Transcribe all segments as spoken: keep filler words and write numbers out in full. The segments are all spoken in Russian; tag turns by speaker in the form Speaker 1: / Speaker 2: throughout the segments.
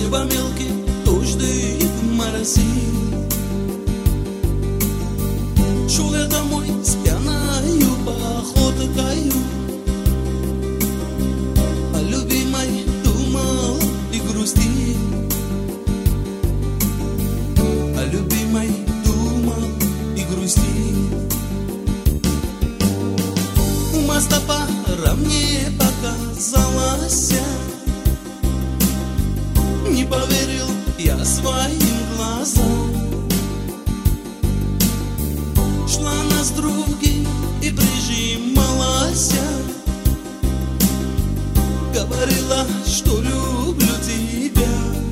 Speaker 1: Хлеба мелкий, дождик, морози. Шел я домой с пьяною походкою, о любимой думал и грустил, о любимой думал и грустил. У моста пора мне показалось, не поверил я своим глазам. Шла она с другим и прижималась, говорила, что люблю тебя,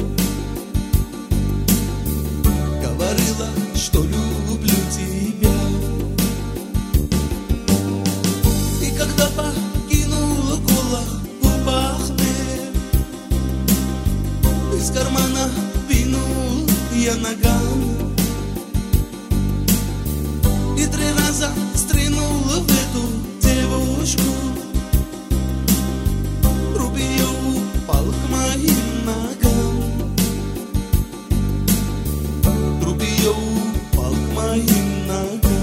Speaker 1: говорила, что люблю тебя. И когда покинула голову Бахтер, из кармана вынул я наган и три раза стрельнул в эту девушку. Труп ее упал к моим ногам, труп ее упал к моим ногам.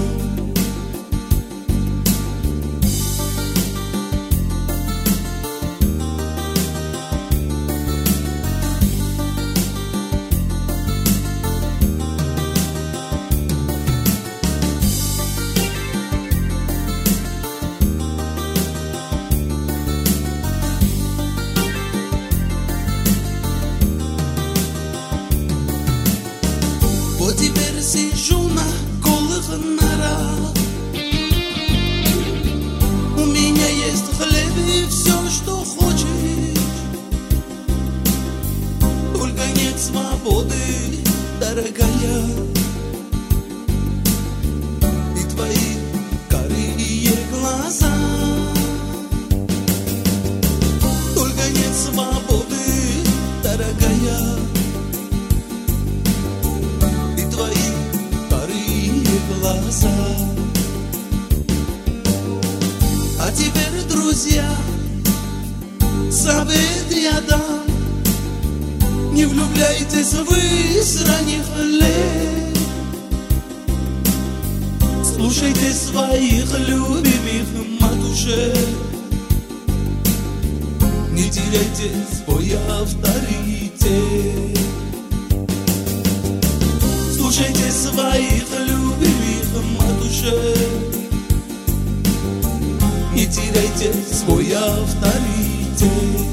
Speaker 1: Вот теперь сижу на голых норах, у меня есть хлеб и все, что хочешь, только нет свободы, дорогая, и твои карие глаза. Только нет свободы, дорогая, глаза. А теперь, друзья, совет я дам: не влюбляйтесь вы с ранних лет, слушайте своих любимых матушек, не теряйте свой авторитет. Слушайте своих любимых матушек, не теряйте свой авторитет.